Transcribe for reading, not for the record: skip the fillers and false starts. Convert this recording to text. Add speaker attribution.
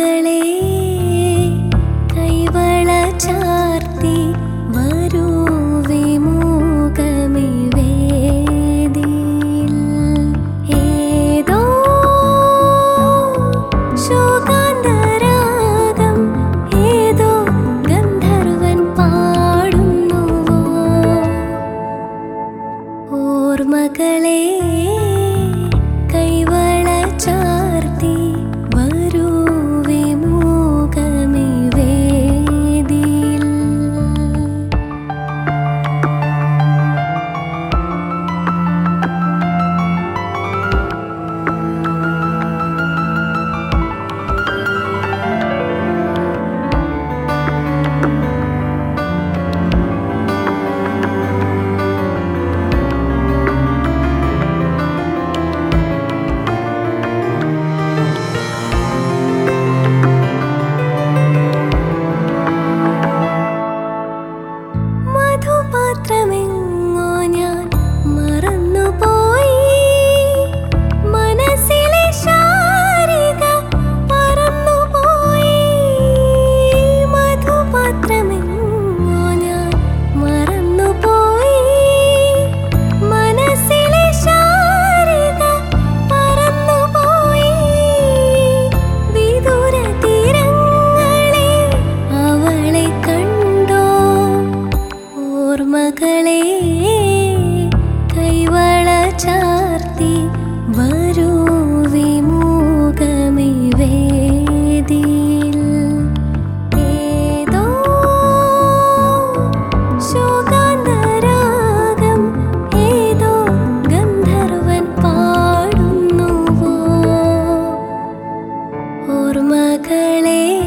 Speaker 1: ഓർമ്മകളെ കൈവള ചാർത്തി വരൂ വിമുഖമി വേദിയിൽ. ഏതോ ശോകാന്തരാഗം ഏതോ ഗന്ധർവൻ പാടുന്നുവോ. ഓർമ്മകളെ കൈവള ചാർത്തി വരൂ വിമുഖമി വേദിയിൽ. മധുപാത്രമെങ്ങോ ഞാൻ മറന്നുപോയി. മനസ്സിലെ ശാരിക പറന്നുപോയി. മധുപാത്രമെങ്ങോ ഞാൻ മറന്നുപോയി. മനസ്സിലെ ശാരിക പറന്നുപോയി. വിദൂര തീരങ്ങളെ അവളെ കണ്ടോ. ഓർമ്മകളെ കൈവള ചാർത്തി വരൂ വിമുഖമി വേദിയിൽ. ഏതോ ശോകാന്തരാഗം ഏതോ ഗന്ധർവൻ പാടുന്നുവോ. ഓർമ്മകളെ